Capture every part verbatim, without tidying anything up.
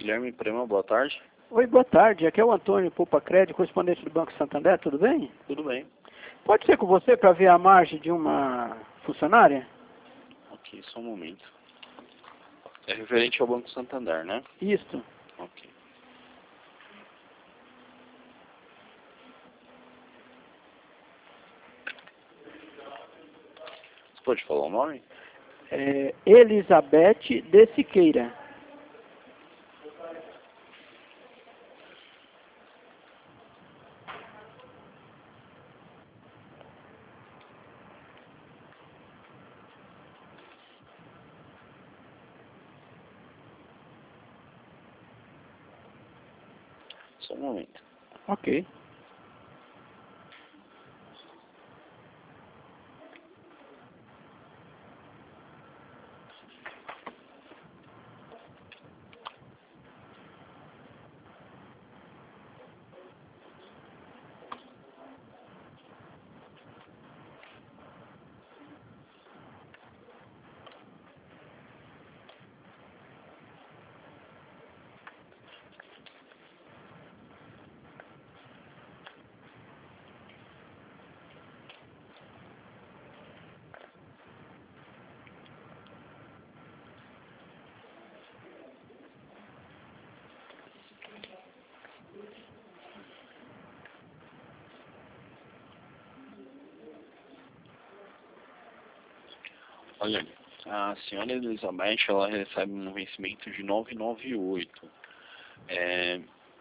Guilherme Prema, boa tarde. Oi, boa tarde. Aqui é o Antônio Poupa Crédito, correspondente do Banco Santander, tudo bem? Tudo bem. Pode ser com você para ver a margem de uma funcionária? Ok, só um momento. É referente ao Banco Santander, né? Isto. Ok. Você pode falar o nome? É Elizabeth de Siqueira. Só um momento. Ok. Olha, a senhora Elizabeth, ela recebe um vencimento de novecentos e noventa e oito. É,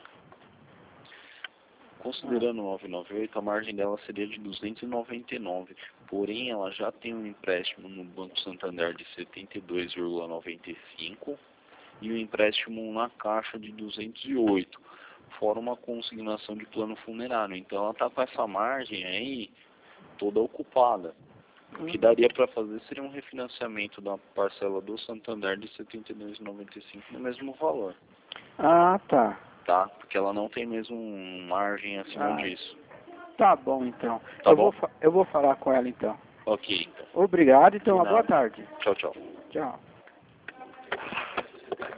considerando novecentos e noventa e oito, a margem dela seria de duzentos e noventa e nove. Porém, ela já tem um empréstimo no Banco Santander de setenta e dois vírgula noventa e cinco e um empréstimo na Caixa de duzentos e oito, fora uma consignação de plano funerário. Então, ela está com essa margem aí toda ocupada. O que daria para fazer seria um refinanciamento da parcela do Santander de setenta e dois vírgula noventa e cinco no mesmo valor. Ah, tá. Tá? Porque ela não tem mesmo margem acima Ah, disso. tá bom, então. Tá eu, bom? Vou, eu vou falar com ela, então. Ok, então. Obrigado, então. De Uma boa nada. tarde. Tchau, tchau. Tchau.